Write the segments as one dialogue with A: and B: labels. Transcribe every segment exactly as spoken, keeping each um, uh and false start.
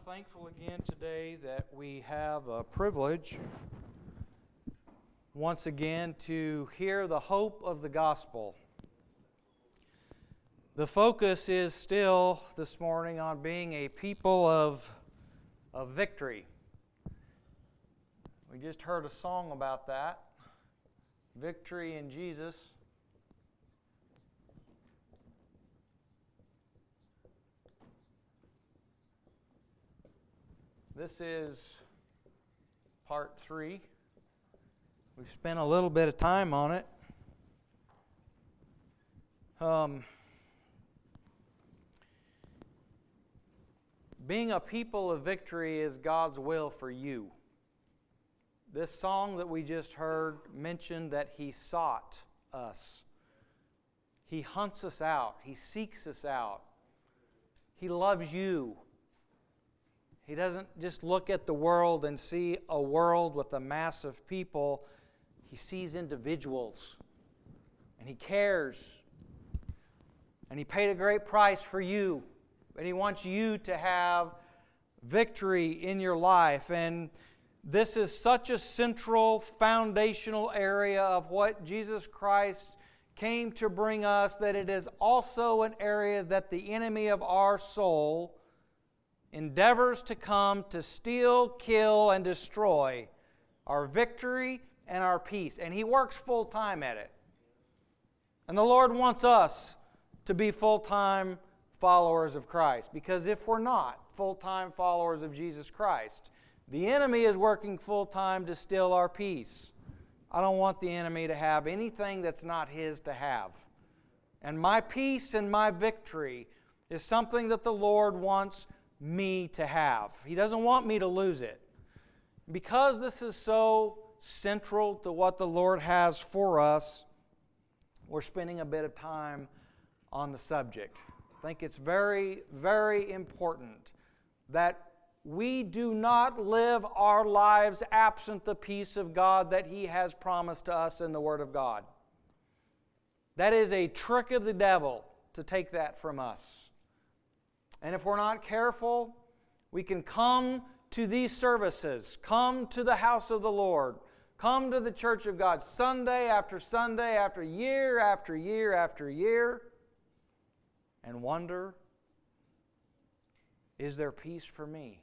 A: thankful again today that we have a privilege once again to hear the hope of the gospel. The focus is still this morning on being a people of, of victory. We just heard a song about that. Victory in Jesus. This is part three. We've spent a little bit of time on it. Um, being a people of victory is God's will for you. This song that we just heard mentioned that He sought us. He hunts us out. He seeks us out. He loves you. He doesn't just look at the world and see a world with a mass of people. He sees individuals. And He cares. And He paid a great price for you. And He wants you to have victory in your life. And this is such a central, foundational area of what Jesus Christ came to bring us, that it is also an area that the enemy of our soul endeavors to come to steal, kill, and destroy our victory and our peace. And he works full-time at it. And the Lord wants us to be full-time followers of Christ. Because if we're not full-time followers of Jesus Christ, the enemy is working full-time to steal our peace. I don't want the enemy to have anything that's not his to have. And my peace and my victory is something that the Lord wants me to have. He doesn't want me to lose it. Because this is so central to what the Lord has for us, we're spending a bit of time on the subject. I think it's very, very important that we do not live our lives absent the peace of God that He has promised to us in the Word of God. That is a trick of the devil to take that from us. And if we're not careful, we can come to these services, come to the house of the Lord, come to the church of God Sunday after Sunday, after year after year after year, and wonder, is there peace for me?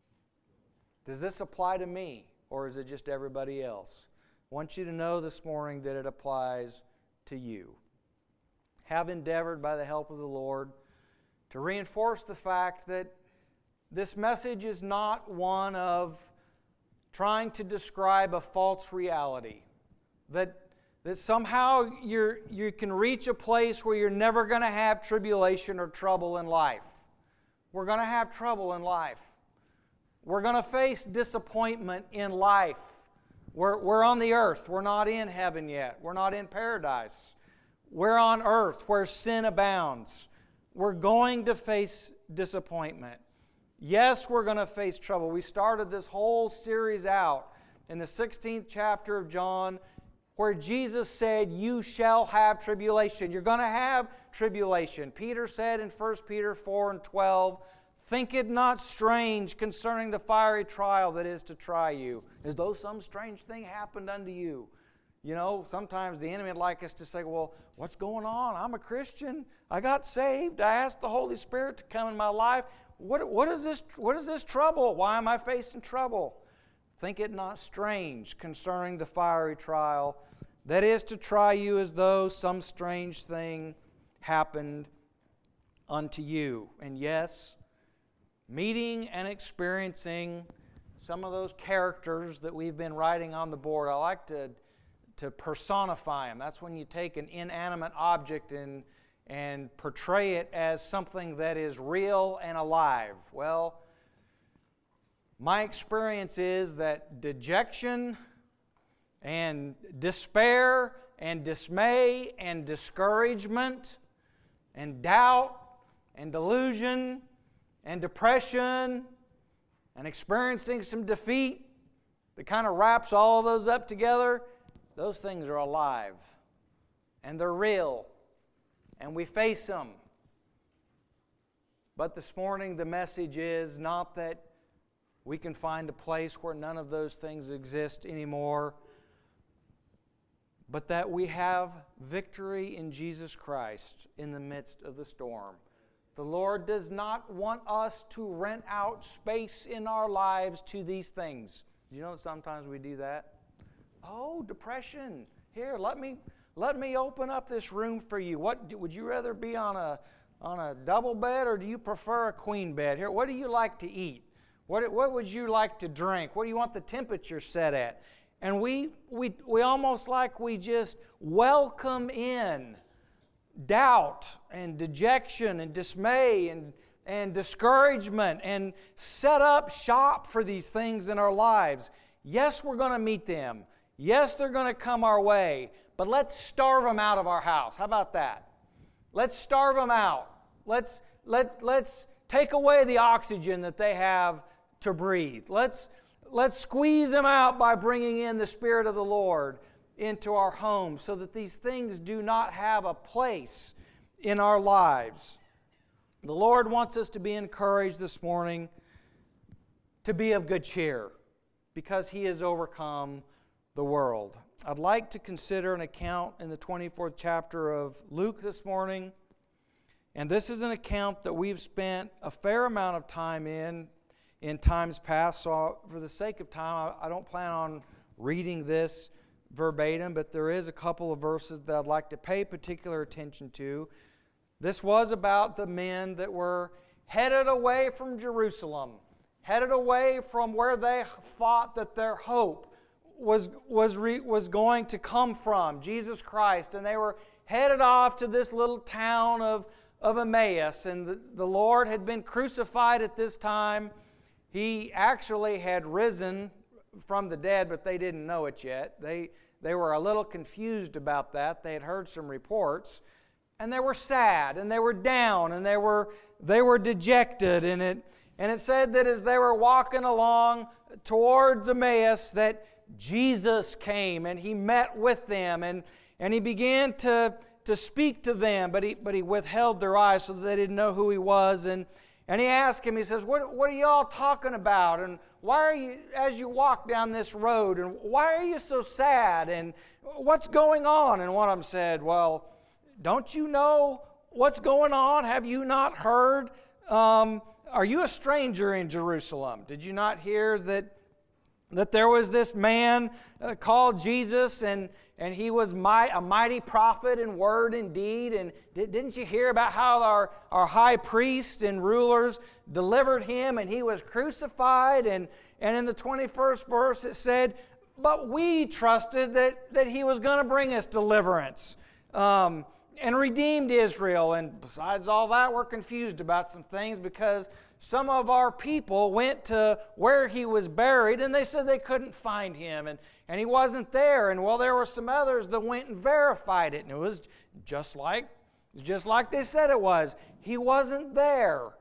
A: Does this apply to me, or is it just everybody else? I want you to know this morning that it applies to you. Have endeavored by the help of the Lord to reinforce the fact that this message is not one of trying to describe a false reality. That, that somehow you're, you can reach a place where you're never going to have tribulation or trouble in life. We're going to have trouble in life. We're going to face disappointment in life. We're, we're on the earth. We're not in heaven yet. We're not in paradise. We're on earth where sin abounds. We're going to face disappointment. Yes, we're going to face trouble. We started this whole series out in the sixteenth chapter of John, where Jesus said, you shall have tribulation. You're going to have tribulation. Peter said in First Peter four and twelve, think it not strange concerning the fiery trial that is to try you, as though some strange thing happened unto you. You know, sometimes the enemy would like us to say, well, what's going on? I'm a Christian. I got saved. I asked the Holy Spirit to come in my life. What, what is this, what is this trouble? Why am I facing trouble? Think it not strange concerning the fiery trial that is to try you, as though some strange thing happened unto you. And yes, meeting and experiencing some of those characters that we've been writing on the board. I like to to personify them. That's when you take an inanimate object and, and portray it as something that is real and alive. Well, my experience is that dejection and despair and dismay and discouragement and doubt and delusion and depression and experiencing some defeat that kind of wraps all of those up together, those things are alive, and they're real, and we face them. But this morning the message is not that we can find a place where none of those things exist anymore, but that we have victory in Jesus Christ in the midst of the storm. The Lord does not want us to rent out space in our lives to these things. Do you know that sometimes we do that? Oh, depression. Here, let me let me open up this room for you. What would you rather be on a on a double bed, or do you prefer a queen bed? Here, what do you like to eat? What what would you like to drink? What do you want the temperature set at? And we we we almost like we just welcome in doubt and dejection and dismay and, and discouragement and set up shop for these things in our lives. Yes, we're going to meet them. Yes, they're going to come our way. But let's starve them out of our house. How about that? Let's starve them out. Let's, let, let's take away the oxygen that they have to breathe. Let's, let's squeeze them out by bringing in the Spirit of the Lord into our homes so that these things do not have a place in our lives. The Lord wants us to be encouraged this morning to be of good cheer because He has overcome the world. I'd like to consider an account in the twenty-fourth chapter of Luke this morning. And this is an account that we've spent a fair amount of time in in times past. So for the sake of time, I don't plan on reading this verbatim, but there is a couple of verses that I'd like to pay particular attention to. This was about the men that were headed away from Jerusalem, headed away from where they thought that their hope was, was, re, was going to come from, Jesus Christ. And they were headed off to this little town of, of Emmaus. And the, the Lord had been crucified at this time. He actually had risen from the dead, but they didn't know it yet. They, they were a little confused about that. They had heard some reports. And they were sad, and they were down, and they were, they were dejected. And it, and it said that as they were walking along towards Emmaus, that Jesus came, and He met with them, and, and He began to, to speak to them, but he, but he withheld their eyes so that they didn't know who He was. And, and He asked him, He says, what, what are y'all talking about? And why are you, as you walk down this road, and why are you so sad? And what's going on? And one of them said, well, don't you know what's going on? Have you not heard? Um, are you a stranger in Jerusalem? Did you not hear that, that there was this man uh, called Jesus, and, and he was might, a mighty prophet in word and deed? And did, didn't you hear about how our, our high priests and rulers delivered him, and he was crucified? And, and in the twenty-first verse it said, but we trusted that, that he was going to bring us deliverance. Um, and redeemed Israel. And besides all that, we're confused about some things because some of our people went to where he was buried and they said they couldn't find him, and, and he wasn't there. And well, there were some others that went and verified it, and it was just like, just like they said it was. He wasn't there.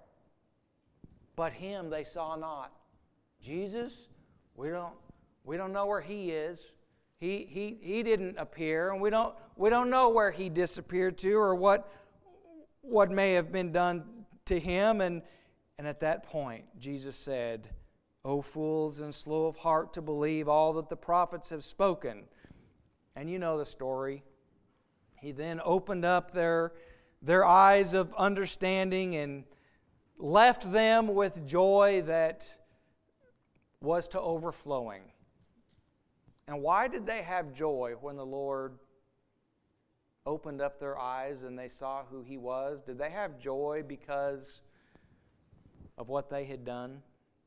A: But him they saw not. Jesus, we don't, we don't know where he is. He, he, he didn't appear, and we don't, we don't know where he disappeared to or what, what may have been done to him. And, and at that point, Jesus said, O fools and slow of heart to believe all that the prophets have spoken. And you know the story. He then opened up their, their eyes of understanding and left them with joy that was to overflowing. And why did they have joy when the Lord opened up their eyes and they saw who he was? Did they have joy because of what they had done?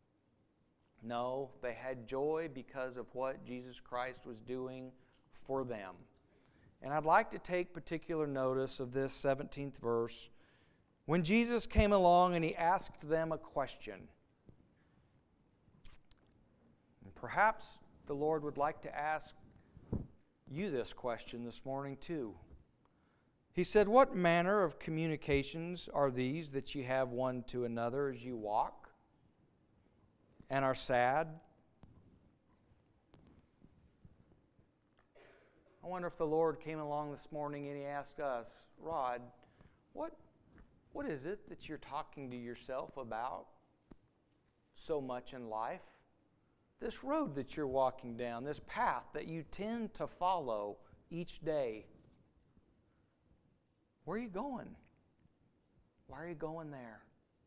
A: No, they had joy because of what Jesus Christ was doing for them. And I'd like to take particular notice of this seventeenth verse. When Jesus came along and he asked them a question. And perhaps the Lord would like to ask you this question this morning too. He said, what manner of communications are these that ye have one to another as you walk and are sad? I wonder if the Lord came along this morning and he asked us, Rod, what, what is it that you're talking to yourself about so much in life. This road that you're walking down, this path that you tend to follow each day. Where are you going? Why are you going there?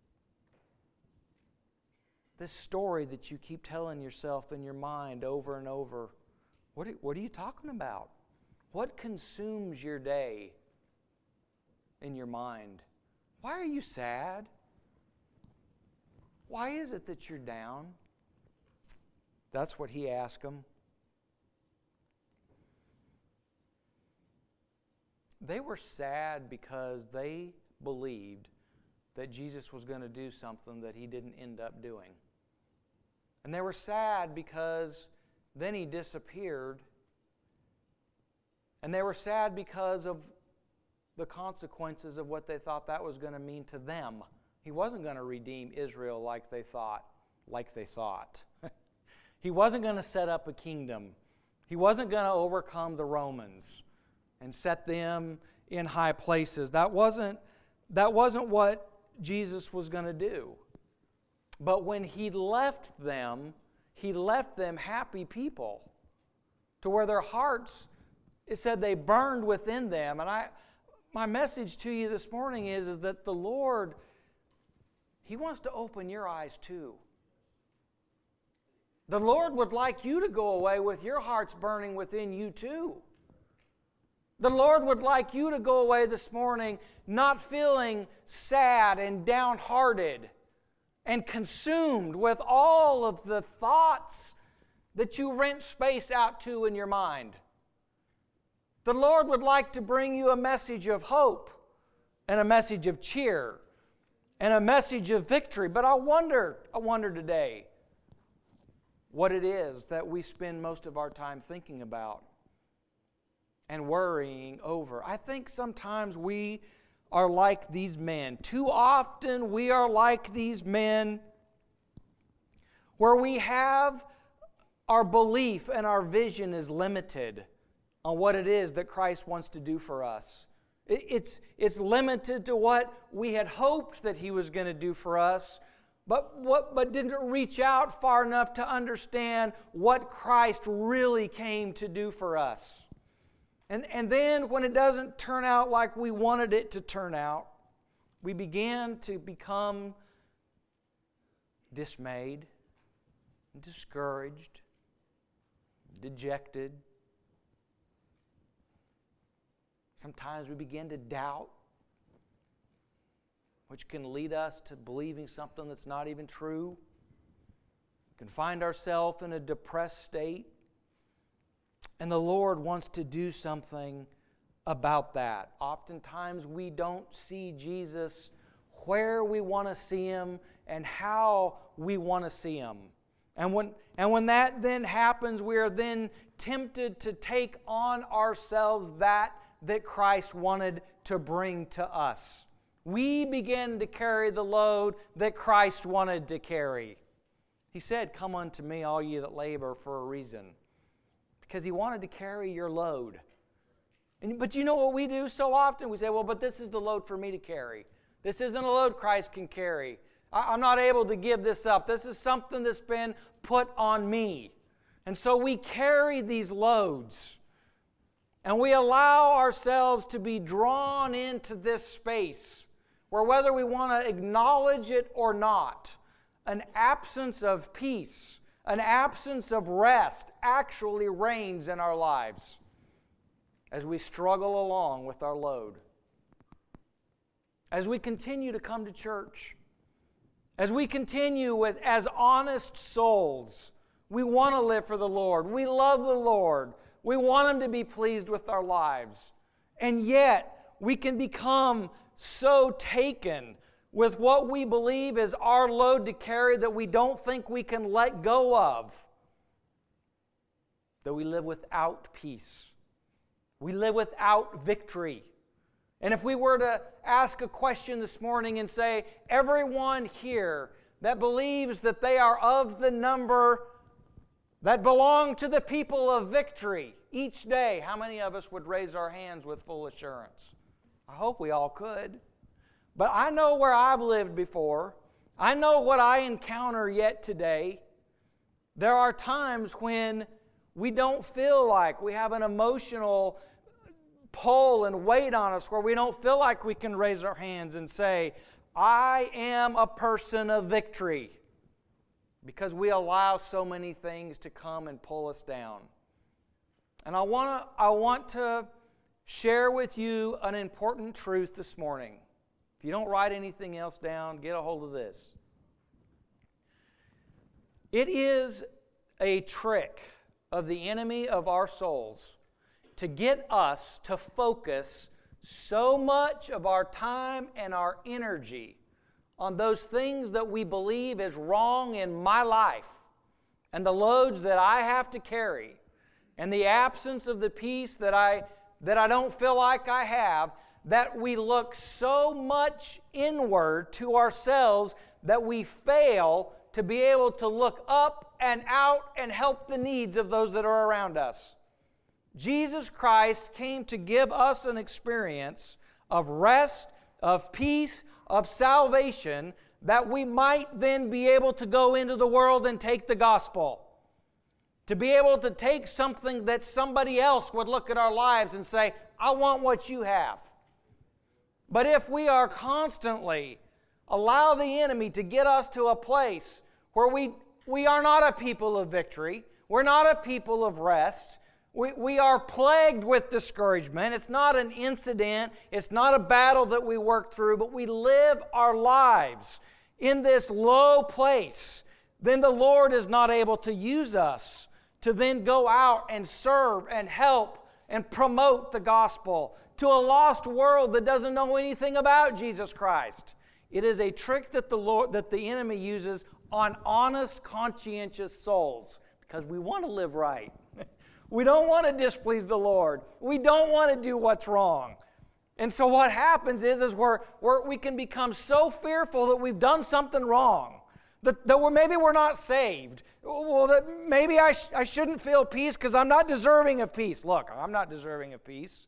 A: This story that you keep telling yourself in your mind over and over, what are, what are you talking about? What consumes your day in your mind? Why are you sad? Why is it that you're down? That's what he asked them. They were sad because they believed that Jesus was going to do something that he didn't end up doing. And they were sad because then he disappeared. And they were sad because of the consequences of what they thought that was going to mean to them. He wasn't going to redeem Israel like they thought, like they thought. He wasn't going to set up a kingdom. He wasn't going to overcome the Romans and set them in high places. That wasn't, that wasn't what Jesus was going to do. But when he left them, he left them happy people to where their hearts, it said they burned within them. And I, my message to you this morning is, is that the Lord, he wants to open your eyes too. The Lord would like you to go away with your hearts burning within you too. The Lord would like you to go away this morning not feeling sad and downhearted and consumed with all of the thoughts that you rent space out to in your mind. The Lord would like to bring you a message of hope and a message of cheer and a message of victory. But I wonder, I wonder today what it is that we spend most of our time thinking about and worrying over. I think sometimes we are like these men. Too often we are like these men where we have our belief and our vision is limited on what it is that Christ wants to do for us. It's, it's limited to what we had hoped that He was going to do for us, but, what, but didn't reach out far enough to understand what Christ really came to do for us. And, and then when it doesn't turn out like we wanted it to turn out, we begin to become dismayed, discouraged, dejected. Sometimes we begin to doubt, which can lead us to believing something that's not even true. We can find ourselves in a depressed state. And the Lord wants to do something about that. Oftentimes we don't see Jesus where we want to see Him and how we want to see Him. And when, and when that then happens, we are then tempted to take on ourselves that that Christ wanted to bring to us. We begin to carry the load that Christ wanted to carry. He said, "Come unto me, all ye that labor," for a reason. Because He wanted to carry your load. And, but you know what we do so often? We say, well, but this is the load for me to carry. This isn't a load Christ can carry. I, I'm not able to give this up. This is something that's been put on me. And so we carry these loads. And we allow ourselves to be drawn into this space where, whether we want to acknowledge it or not, an absence of peace, an absence of rest actually reigns in our lives as we struggle along with our load. As we continue to come to church, as we continue with as honest souls, we want to live for the Lord. We love the Lord. We want Him to be pleased with our lives. And yet, we can become so taken with what we believe is our load to carry that we don't think we can let go of, that we live without peace. We live without victory. And if we were to ask a question this morning and say, everyone here that believes that they are of the number that belong to the people of victory each day, how many of us would raise our hands with full assurance? I hope we all could. But I know where I've lived before, I know what I encounter yet today. There are times when we don't feel like we have an emotional pull and weight on us where we don't feel like we can raise our hands and say, I am a person of victory, because we allow so many things to come and pull us down. And I want to I want to share with you an important truth this morning. If you don't write anything else down, get a hold of this. It is a trick of the enemy of our souls to get us to focus so much of our time and our energy on those things that we believe is wrong in my life and the loads that I have to carry and the absence of the peace that I, that I don't feel like I have, that we look so much inward to ourselves that we fail to be able to look up and out and help the needs of those that are around us. Jesus Christ came to give us an experience of rest, of peace, of salvation, that we might then be able to go into the world and take the gospel. To be able to take something that somebody else would look at our lives and say, I want what you have. But if we are constantly allow the enemy to get us to a place where we, we are not a people of victory, we're not a people of rest, We, we are plagued with discouragement. It's not an incident. It's not a battle that we work through, but we live our lives in this low place. Then the Lord is not able to use us to then go out and serve and help and promote the gospel to a lost world that doesn't know anything about Jesus Christ. It is a trick that the Lord, that the enemy uses on honest, conscientious souls because we want to live right. We don't want to displease the Lord. We don't want to do what's wrong. And so what happens is, is we're, we're, we can become so fearful that we've done something wrong, that, that we're, maybe we're not saved. Well, that maybe I, sh- I shouldn't feel peace because I'm not deserving of peace. Look, I'm not deserving of peace.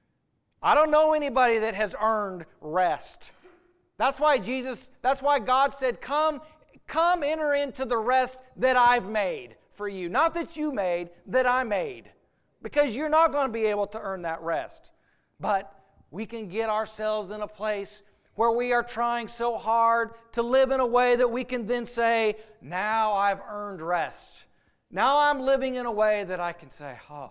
A: I don't know anybody that has earned rest. That's why Jesus, that's why God said, come, come enter into the rest that I've made for you. Not that you made, that I made. Because you're not going to be able to earn that rest. But we can get ourselves in a place where we are trying so hard to live in a way that we can then say, now I've earned rest. Now I'm living in a way that I can say, oh,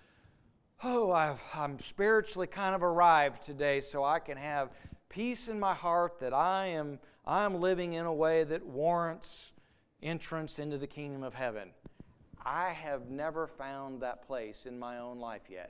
A: oh, I've, I'm spiritually kind of arrived today, so I can have peace in my heart that I am, I am living in a way that warrants entrance into the kingdom of heaven. I have never found that place in my own life yet.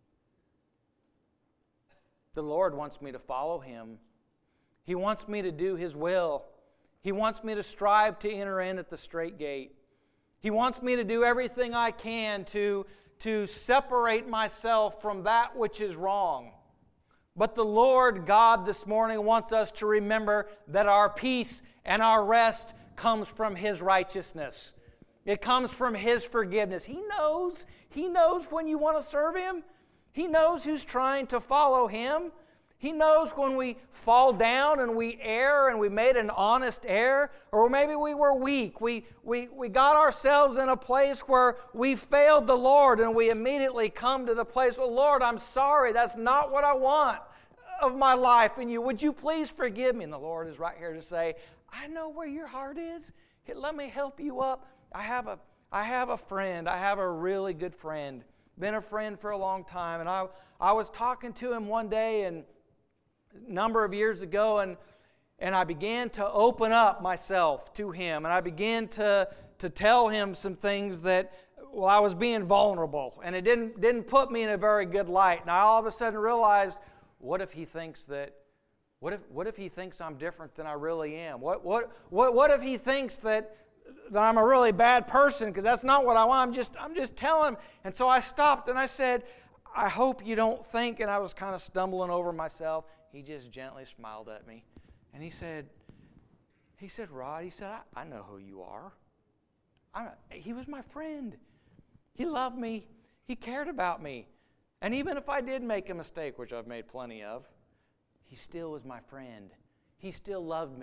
A: The Lord wants me to follow Him. He wants me to do His will. He wants me to strive to enter in at the straight gate. He wants me to do everything I can to, to separate myself from that which is wrong. But the Lord God this morning wants us to remember that our peace and our rest comes from His righteousness. It comes from His forgiveness. He knows. He knows when you want to serve Him. He knows who's trying to follow Him. He knows when we fall down and we err and we made an honest error, or maybe we were weak. We, we, we got ourselves in a place where we failed the Lord and we immediately come to the place, well, Lord, I'm sorry. That's not what I want of my life in you. Would you please forgive me? And the Lord is right here to say, I know where your heart is. Let me help you up. I have a I have a friend. I have a really good friend. Been a friend for a long time. And I, I was talking to him one day and a number of years ago, and, and I began to open up myself to him. And I began to, to tell him some things that, well, I was being vulnerable. And it didn't, didn't put me in a very good light. And I all of a sudden realized, what if he thinks that, what if, what if he thinks I'm different than I really am? What, what, what, what if he thinks that, that I'm a really bad person, because that's not what I want. I'm just, I'm just telling him. And so I stopped and I said, I hope you don't think, and I was kind of stumbling over myself. He just gently smiled at me. And he said, he said, Rod, he said, I, I know who you are. I'm a, he was my friend. He loved me. He cared about me. And even if I did make a mistake, which I've made plenty of, he still was my friend. He still loved me.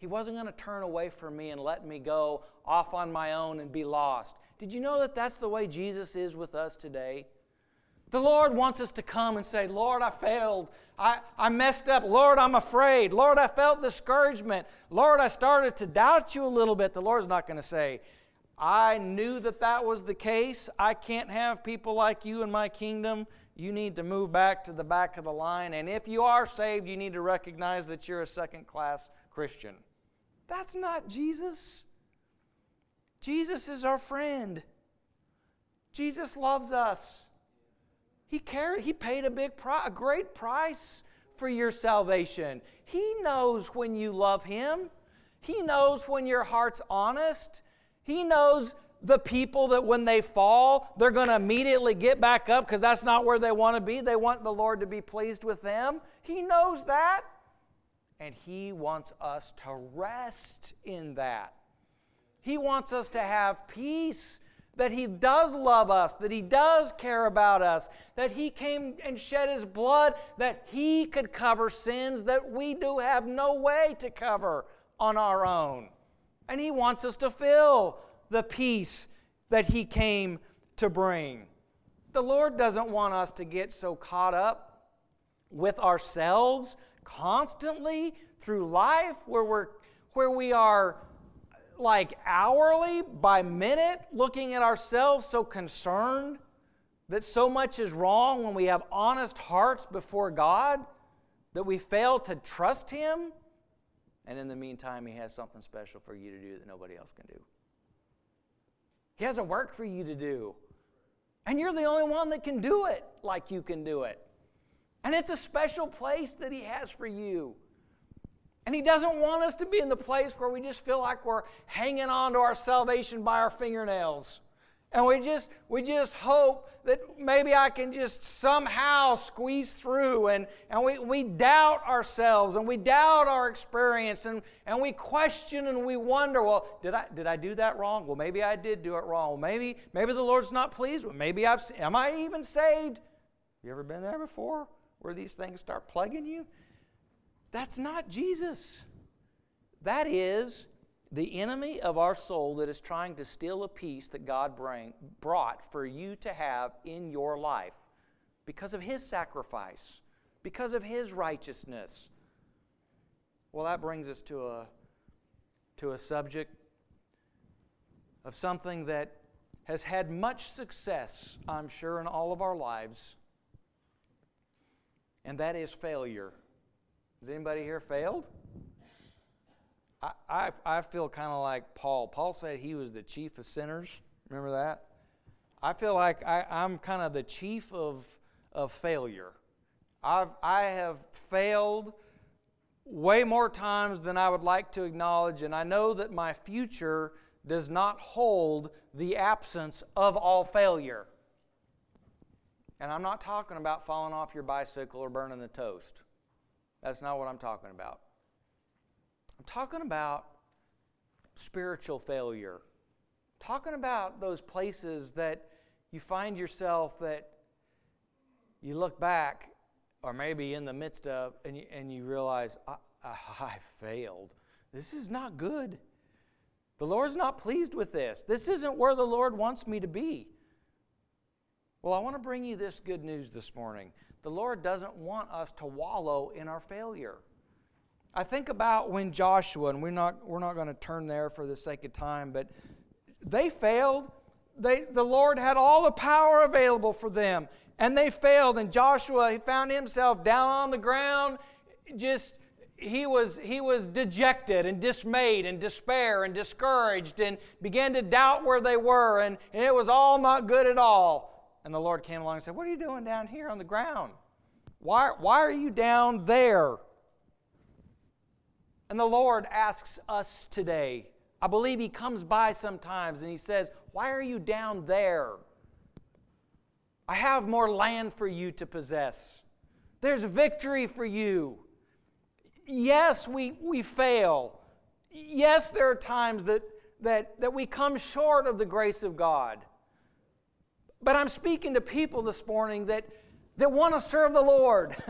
A: He wasn't going to turn away from me and let me go off on my own and be lost. Did you know that that's the way Jesus is with us today? The Lord wants us to come and say, Lord, I failed. I, I messed up. Lord, I'm afraid. Lord, I felt discouragement. Lord, I started to doubt you a little bit. The Lord's not going to say, I knew that that was the case. I can't have people like you in my kingdom. You need to move back to the back of the line. And if you are saved, you need to recognize that you're a second-class Christian. That's not Jesus. Jesus is our friend. Jesus loves us. He cared. He paid a big price, a great price for your salvation. He knows when you love Him. He knows when your heart's honest. He knows the people that when they fall, they're going to immediately get back up because that's not where they want to be. They want the Lord to be pleased with them. He knows that. And He wants us to rest in that. He wants us to have peace, that He does love us, that He does care about us, that He came and shed His blood, that He could cover sins that we do have no way to cover on our own. And He wants us to feel the peace that He came to bring. The Lord doesn't want us to get so caught up with ourselves constantly through life where we're where we are like hourly by minute looking at ourselves so concerned that so much is wrong when we have honest hearts before God that we fail to trust Him, and in the meantime He has something special for you to do that nobody else can do. He has a work for you to do, and you're the only one that can do it like you can do it. And it's a special place that He has for you. And He doesn't want us to be in the place where we just feel like we're hanging on to our salvation by our fingernails. And we just we just hope that maybe I can just somehow squeeze through. And, and we, we doubt ourselves and we doubt our experience. And, and we question and we wonder, well, did I did I do that wrong? Well, maybe I did do it wrong. Well, maybe, maybe the Lord's not pleased with me. Maybe I've am I even saved? You ever been there before where these things start plaguing you? That's not Jesus. That is the enemy of our soul that is trying to steal a peace that God bring, brought for you to have in your life because of His sacrifice, because of His righteousness. Well, that brings us to a, to a subject of something that has had much success, I'm sure, in all of our lives, and that is failure. Has anybody here failed? I, I, I feel kind of like Paul. Paul said he was the chief of sinners. Remember that? I feel like I, I'm kind of the chief of, of failure. I've, I have failed way more times than I would like to acknowledge, and I know that my future does not hold the absence of all failure. And I'm not talking about falling off your bicycle or burning the toast. That's not what I'm talking about. I'm talking about spiritual failure. I'm talking about those places that you find yourself that you look back, or maybe in the midst of, and you, and you realize, I, I, I failed. This is not good. The Lord's not pleased with this. This isn't where the Lord wants me to be. Well, I want to bring you this good news this morning. The Lord doesn't want us to wallow in our failure. I think about when Joshua, and we're not, we're not going to turn there for the sake of time, but they failed. They, the Lord had all the power available for them, and they failed. And Joshua, he found himself down on the ground, just, he was, he was dejected and dismayed and despair and discouraged and began to doubt where they were, and, and it was all not good at all. And the Lord came along and said, what are you doing down here on the ground? Why, why are you down there? And the Lord asks us today, I believe He comes by sometimes and He says, why are you down there? I have more land for you to possess. There's victory for you. Yes, we, we fail. Yes, there are times that, that, that we come short of the grace of God. But I'm speaking to people this morning that, that want to serve the Lord.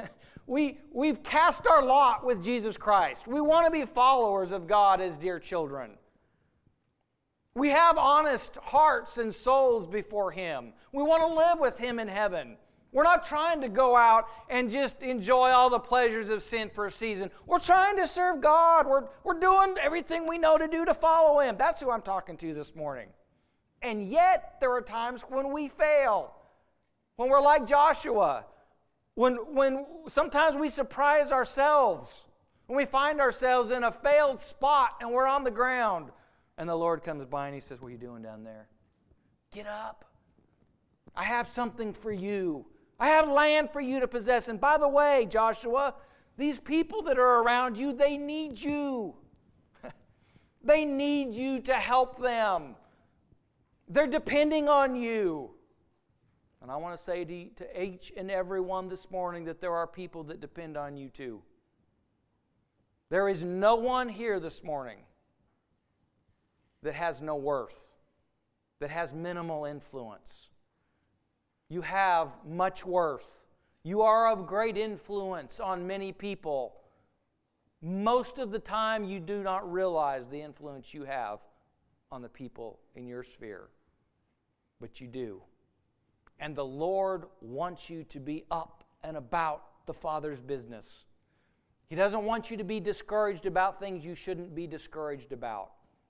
A: We, we've cast our lot with Jesus Christ. We want to be followers of God as dear children. We have honest hearts and souls before Him. We want to live with Him in heaven. We're not trying to go out and just enjoy all the pleasures of sin for a season. We're trying to serve God. We're, we're doing everything we know to do to follow Him. That's who I'm talking to this morning. And yet, there are times when we fail. When we're like Joshua. When, when sometimes we surprise ourselves. When we find ourselves in a failed spot and we're on the ground. And the Lord comes by and He says, "What are you doing down there? Get up. I have something for you. I have land for you to possess. And by the way, Joshua, these people that are around you, they need you. They need you to help them. They're depending on you." And I want to say to, to each and every one this morning that there are people that depend on you too. There is no one here this morning that has no worth, that has minimal influence. You have much worth. You are of great influence on many people. Most of the time, you do not realize the influence you have on the people in your sphere. But you do. And the Lord wants you to be up and about the Father's business. He doesn't want you to be discouraged about things you shouldn't be discouraged about.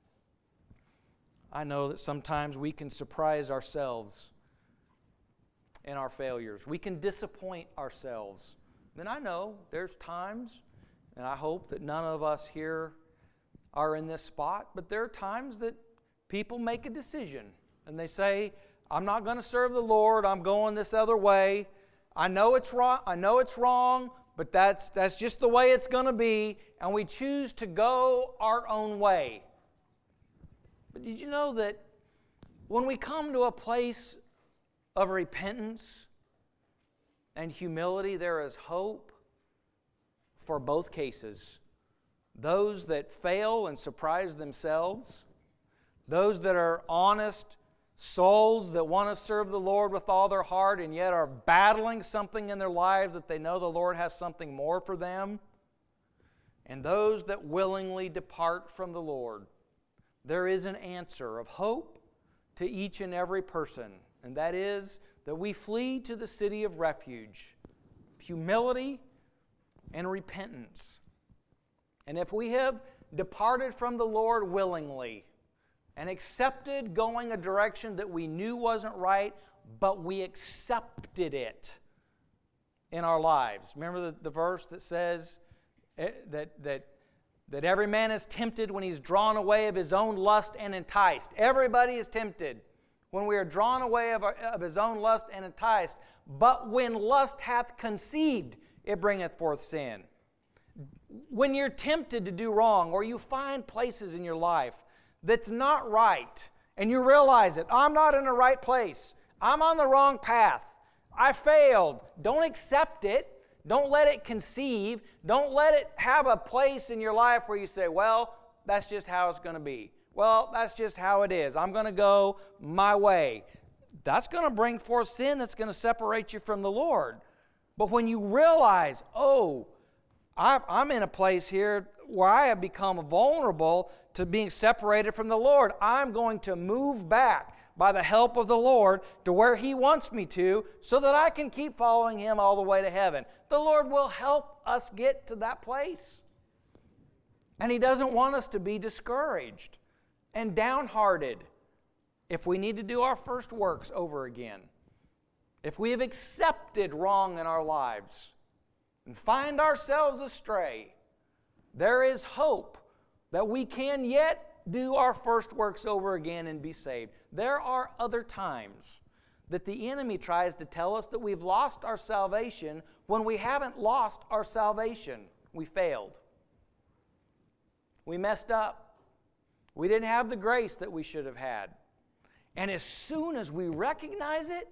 A: I know that sometimes we can surprise ourselves in our failures. We can disappoint ourselves. Then I know there's times, and I hope that none of us here are in this spot, but there are times that people make a decision and they say, "I'm not going to serve the Lord. I'm going this other way. I know it's wrong. I know it's wrong, but that's that's just the way it's going to be." And we choose to go our own way. But did you know that when we come to a place of repentance and humility, there is hope for both cases. Those that fail and surprise themselves, those that are honest souls that want to serve the Lord with all their heart and yet are battling something in their lives that they know the Lord has something more for them, and those that willingly depart from the Lord. There is an answer of hope to each and every person, and that is that we flee to the city of refuge, humility and repentance. And if we have departed from the Lord willingly and accepted going a direction that we knew wasn't right, but we accepted it in our lives. Remember the, the verse that says that, that, that every man is tempted when he's drawn away of his own lust and enticed. Everybody is tempted when we are drawn away of, our, of his own lust and enticed. But when lust hath conceived, it bringeth forth sin. When you're tempted to do wrong, or you find places in your life that's not right, and you realize it, I'm not in the right place, I'm on the wrong path, I failed, don't accept it, don't let it conceive, don't let it have a place in your life where you say, well, that's just how it's going to be. Well, that's just how it is. I'm going to go my way. That's going to bring forth sin that's going to separate you from the Lord. But when you realize, oh, I'm in a place here where I have become vulnerable to being separated from the Lord, I'm going to move back by the help of the Lord to where He wants me to so that I can keep following Him all the way to heaven. The Lord will help us get to that place. And He doesn't want us to be discouraged and downhearted if we need to do our first works over again. If we have accepted wrong in our lives and find ourselves astray, there is hope that we can yet do our first works over again and be saved. There are other times that the enemy tries to tell us that we've lost our salvation when we haven't lost our salvation. We failed. We messed up. We didn't have the grace that we should have had. And as soon as we recognize it,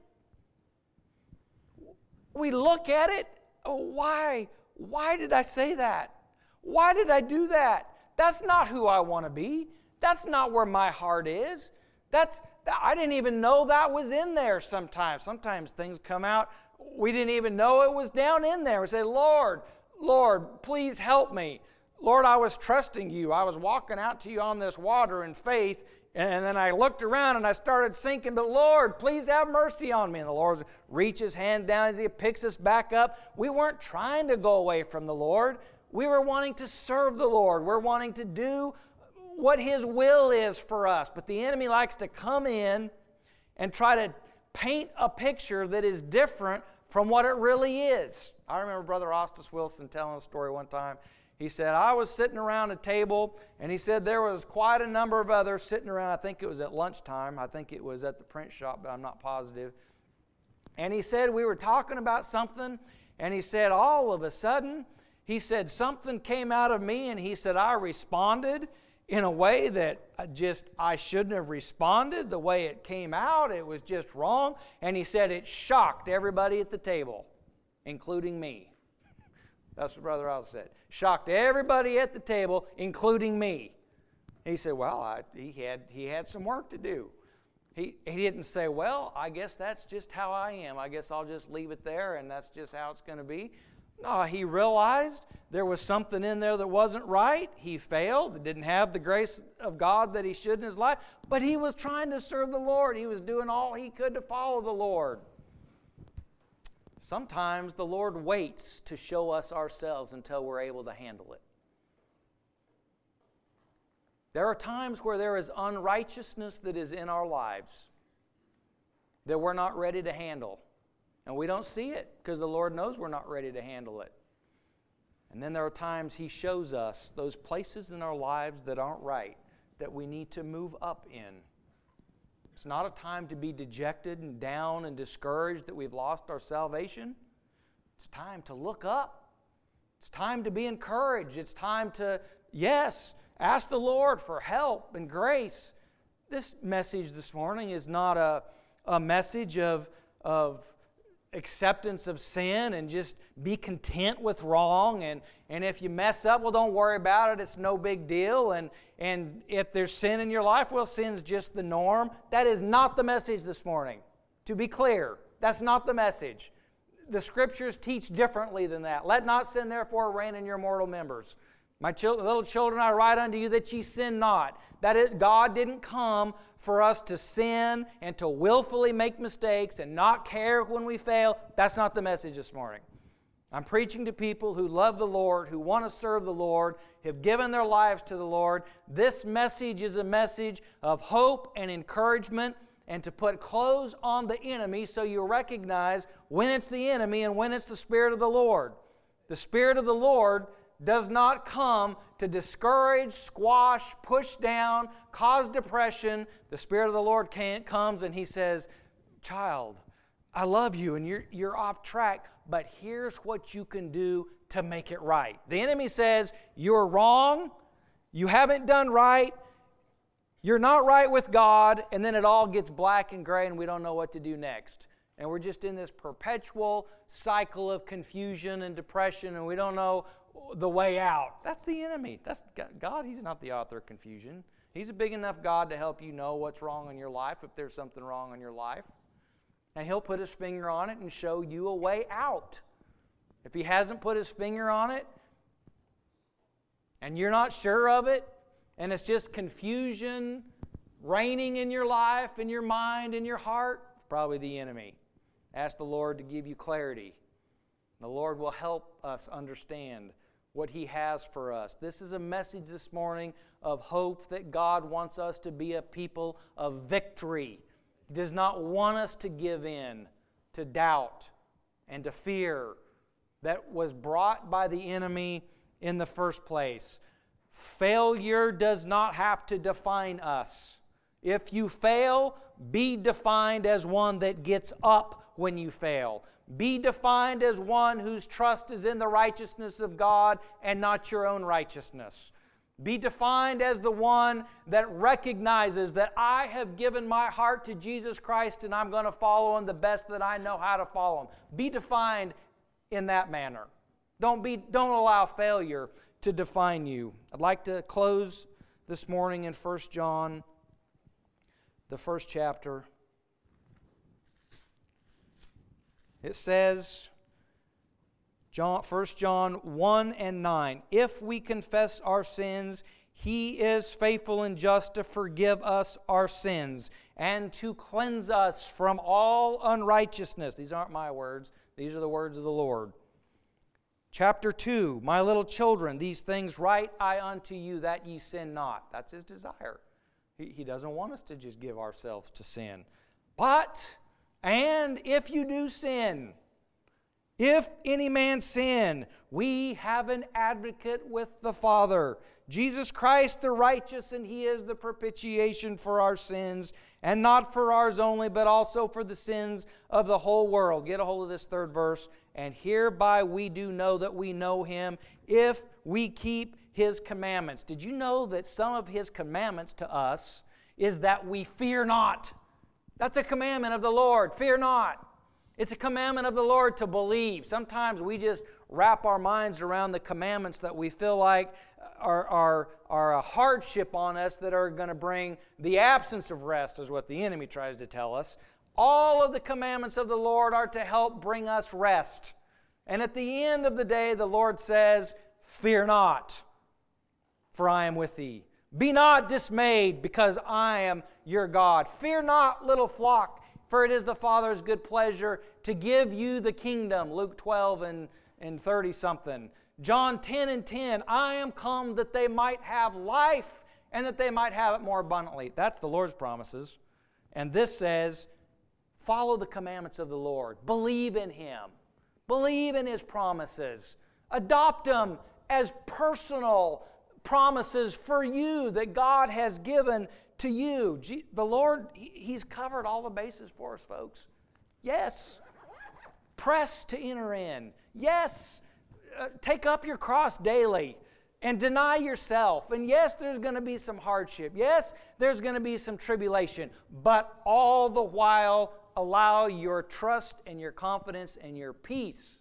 A: we look at it, oh, why? Why did I say that? Why did I do that? That's not who I want to be. That's not where my heart is. That's I didn't even know that was in there sometimes. Sometimes things come out we didn't even know it was down in there. We say, Lord, Lord, please help me. Lord, I was trusting you. I was walking out to you on this water in faith, and then I looked around and I started sinking, but Lord, please have mercy on me. And the Lord reaches his hand down as he picks us back up. We weren't trying to go away from the Lord. We were wanting to serve the Lord. We're wanting to do what his will is for us. But the enemy likes to come in and try to paint a picture that is different from what it really is. I remember Brother Ostis Wilson telling a story one time. He said, I was sitting around a table, and he said there was quite a number of others sitting around. I think it was at lunchtime. I think it was at the print shop, but I'm not positive. And he said we were talking about something, and he said all of a sudden, he said something came out of me, and he said I responded in a way that I just I shouldn't have responded. The way it came out, it was just wrong. And he said it shocked everybody at the table, including me. That's what Brother Oz said. Shocked everybody at the table, including me. He said, well, I, he had he had some work to do. He, he didn't say, well, I guess that's just how I am. I guess I'll just leave it there, and that's just how it's going to be. No, he realized there was something in there that wasn't right. He failed. Didn't have the grace of God that he should in his life. But he was trying to serve the Lord. He was doing all he could to follow the Lord. Sometimes the Lord waits to show us ourselves until we're able to handle it. There are times where there is unrighteousness that is in our lives that we're not ready to handle. And we don't see it because the Lord knows we're not ready to handle it. And then there are times he shows us those places in our lives that aren't right, that we need to move up in. It's not a time to be dejected and down and discouraged that we've lost our salvation. It's time to look up. It's time to be encouraged. It's time to, yes, ask the Lord for help and grace. This message this morning is not a, a message of, of acceptance of sin and just be content with wrong. And, and if you mess up, well, don't worry about it. It's no big deal. And, and if there's sin in your life, well, sin's just the norm. That is not the message this morning. To be clear, that's not the message. The Scriptures teach differently than that. Let not sin therefore reign in your mortal members. My children, little children, I write unto you that ye sin not. That is, God didn't come for us to sin and to willfully make mistakes and not care when we fail. That's not the message this morning. I'm preaching to people who love the Lord, who want to serve the Lord, have given their lives to the Lord. This message is a message of hope and encouragement, and to put clothes on the enemy so you recognize when it's the enemy and when it's the Spirit of the Lord. The Spirit of the Lord does not come to discourage, squash, push down, cause depression. The Spirit of the Lord can't, comes and He says, child, I love you and you're, you're off track, but here's what you can do to make it right. The enemy says, you're wrong, you haven't done right, you're not right with God, and then it all gets black and gray and we don't know what to do next. And we're just in this perpetual cycle of confusion and depression, and we don't know the way out. That's the enemy. That's God. He's not the author of confusion. He's a big enough God to help you know what's wrong in your life if there's something wrong in your life. And He'll put His finger on it and show you a way out. If He hasn't put His finger on it and you're not sure of it and it's just confusion reigning in your life, in your mind, in your heart, it's probably the enemy. Ask the Lord to give you clarity. The Lord will help us understand what He has for us. This is a message this morning of hope that God wants us to be a people of victory. He does not want us to give in to doubt and to fear that was brought by the enemy in the first place. Failure does not have to define us. If you fail, be defined as one that gets up when you fail. Be defined as one whose trust is in the righteousness of God and not your own righteousness. Be defined as the one that recognizes that I have given my heart to Jesus Christ and I'm going to follow Him the best that I know how to follow Him. Be defined in that manner. Don't be, don't allow failure to define you. I'd like to close this morning in First John, the first chapter. It says, John, First John one and nine, if we confess our sins, He is faithful and just to forgive us our sins and to cleanse us from all unrighteousness. These aren't my words. These are the words of the Lord. Chapter two, my little children, these things write I unto you that ye sin not. That's His desire. He, he doesn't want us to just give ourselves to sin. But, and if you do sin, if any man sin, we have an advocate with the Father, Jesus Christ the righteous, and He is the propitiation for our sins, and not for ours only, but also for the sins of the whole world. Get a hold of this third verse. And hereby we do know that we know Him, if we keep His commandments. Did you know that some of His commandments to us is that we fear not? That's a commandment of the Lord. Fear not. It's a commandment of the Lord to believe. Sometimes we just wrap our minds around the commandments that we feel like are, are, are a hardship on us, that are going to bring the absence of rest, is what the enemy tries to tell us. All of the commandments of the Lord are to help bring us rest. And at the end of the day, the Lord says, fear not, for I am with thee. Be not dismayed, because I am your God. Fear not, little flock, for it is the Father's good pleasure to give you the kingdom. Luke twelve and, and thirty something. John ten and ten, I am come that they might have life, and that they might have it more abundantly. That's the Lord's promises. And this says, follow the commandments of the Lord. Believe in Him. Believe in His promises. Adopt them as personal promises for you that God has given to you. The Lord, He's covered all the bases for us, folks. Yes. Press to enter in. Yes. Uh, take up your cross daily and deny yourself. And yes, there's going to be some hardship. Yes, there's going to be some tribulation. But all the while, allow your trust and your confidence and your peace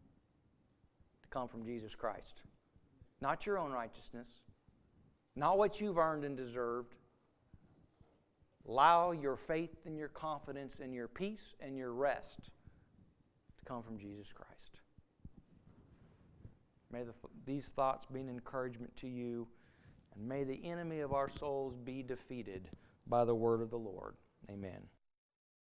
A: to come from Jesus Christ. Not your own righteousness. Not what you've earned and deserved. Allow your faith and your confidence and your peace and your rest to come from Jesus Christ. May the, these thoughts be an encouragement to you, and may the enemy of our souls be defeated by the word of the Lord. Amen.